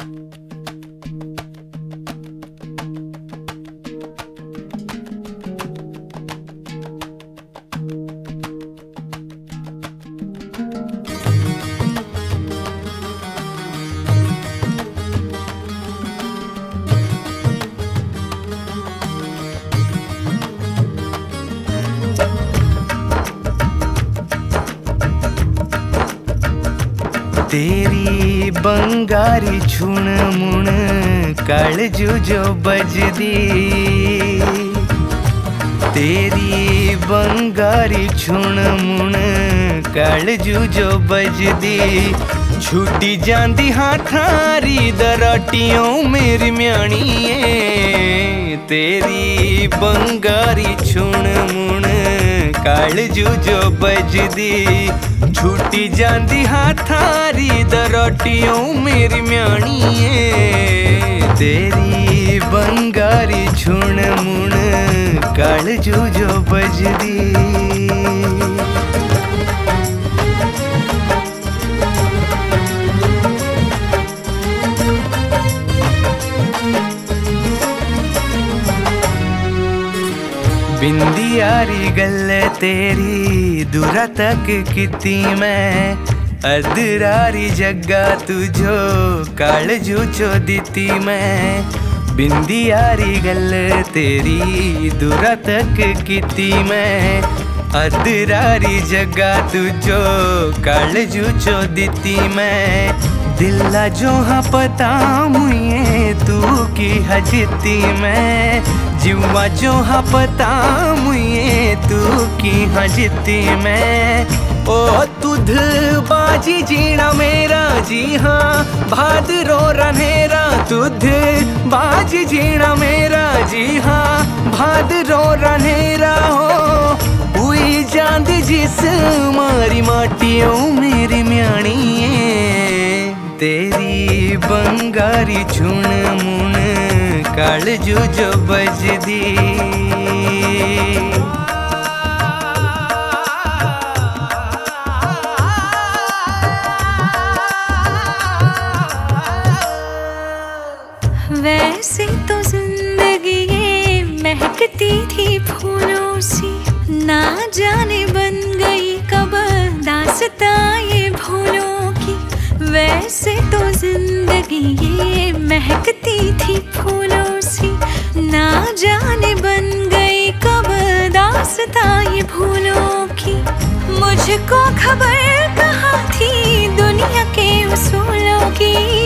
तेरी बंगारी छुण मुण कालजू जो बजदी, तेरी बंगारी छुण मुण कालजू जो बजदी, छुटी जांदी हाथारी दराटियों मेरी म्याणीए। तेरी बंगारी छुण मुण कालजू जो बजदी, छुटी जांदी हाथारी दराटियों मेरी म्याणीए। तेरी बंगारी छुण मुण कालजू जो बजदी। बिंदियारी गल तेरी दूरा तक किती मैं, अदरारी जग्गा तुझो कालजू चो दिती मैं। बिंदियारी गल तेरी दूरा तक किती मैं, अदरारी जग्गा तुझो कालजू चो दिती मैं। दिला जो हाँ पता मुझे तू की हजती मैं, जुआ जो हाँ पता मुझे तू की हजती मैं। ओ तुध बाजी जीना मेरा जी हाँ भादरो रन्हेरा, तुध बाजी जीना मेरा जी हाँ भादरो रन्हेरा हो। हुई जांद जिस मारी माटियों मेरी म्याणीए। तेरी बंगारी छुण मुण कालजू जो बजदी। वैसे तो जिंदगी ये महकती थी फूलों सी, ना जाने बन गई कब दास्तां ये भूलों की। वैसे तो जिंदगी ये महकती थी फूलों सी, ना जाने बन गई कब दास्तां ये भूलों की। मुझको खबर कहाँ थी दुनिया के उसूलों की।